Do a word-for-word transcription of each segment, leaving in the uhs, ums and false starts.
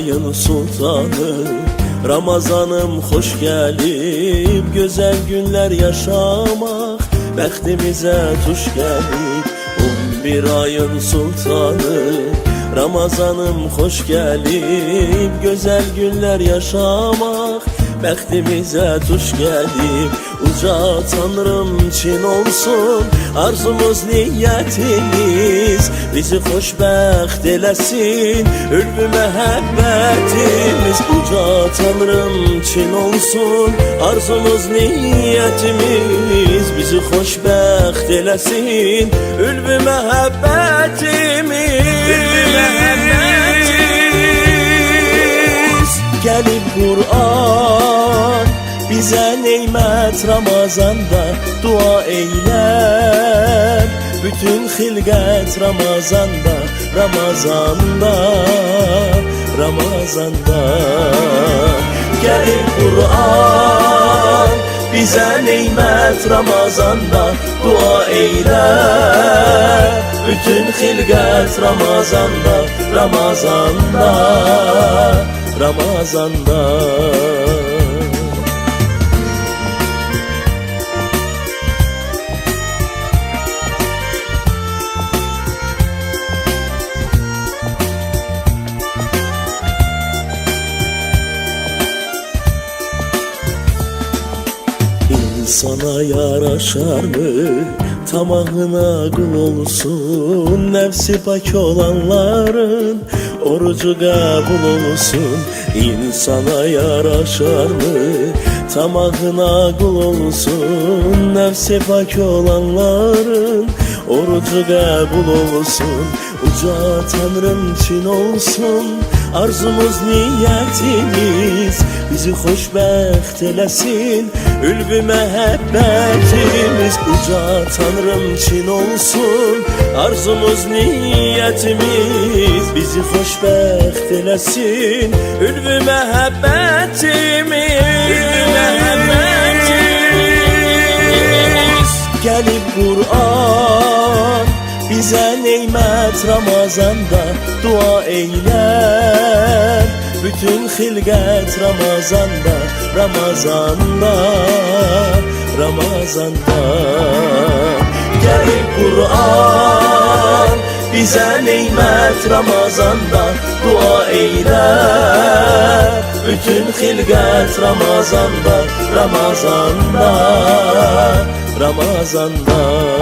ayın sultanı, Ramazanım hoş gelip güzel günler yaşamak bəxtimizə tuş gəlib. On bir ayın sultanı, Ramazanım hoş gelip güzel günler yaşamak bəxtimizə tuş gəlib. Uca Tanrım Çin olsun arzumuz, niyyətimiz, bizi xoşbəxt eləsin ülvü məhəbbətimiz. Uca Tanrım Çin olsun arzumuz, niyyətimiz, bizi xoşbəxt eləsin ülvü məhəbbətimiz. Gəlib Qur'an bizə neymət Ramazanda, dua eylər bütün xilqət Ramazanda, Ramazanda, Ramazanda. Gəlib Qur'an bizə neymət Ramazanda, dua eylər bütün xilqət Ramazanda, Ramazanda, Ramazanda. İnsana yaraşar mı tamahına kul olsun, nefsi pak olanların orucu kabul olsun. İnsana yaraşar mı tamahına kul olsun, nefsi pak olanların orucu kabul olsun. Uca Tanrım Çin olsun arzumuz, niyyətimiz, bizi xoşbəxt eləsin ülvü məhəbbətimiz. Uca Tanrım Çin olsun arzumuz, niyyətimiz, bizi xoşbəxt eləsin ülvü məhəbbətimiz. Gəlib Qur'an bizə neymət Ramazanda, dua eylər bütün xilqət Ramazanda, Ramazanda, Ramazanda. Gəlib Qur'an bizə neymət Ramazanda, dua eylər bütün xilqət Ramazanda, Ramazanda, Ramazanda.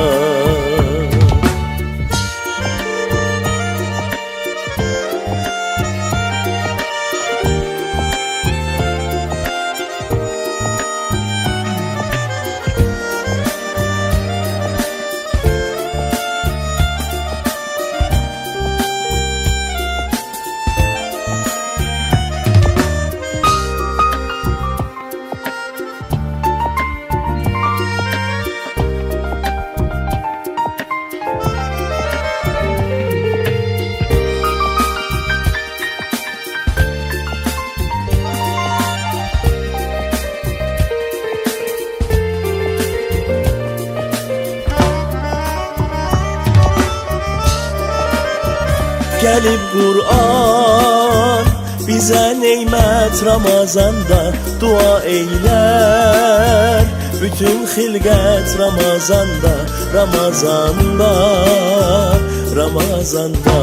Gəlib Qur'an bizə neymət Ramazanda, dua eylər bütün xilqət Ramazanda, Ramazanda, Ramazanda.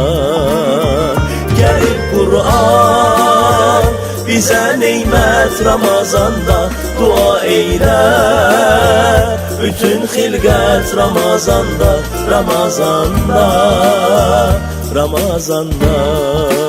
Gəlib Qur'an bizə neymət Ramazanda, dua eylər bütün xilqət Ramazanda, Ramazanda, Ramazanda.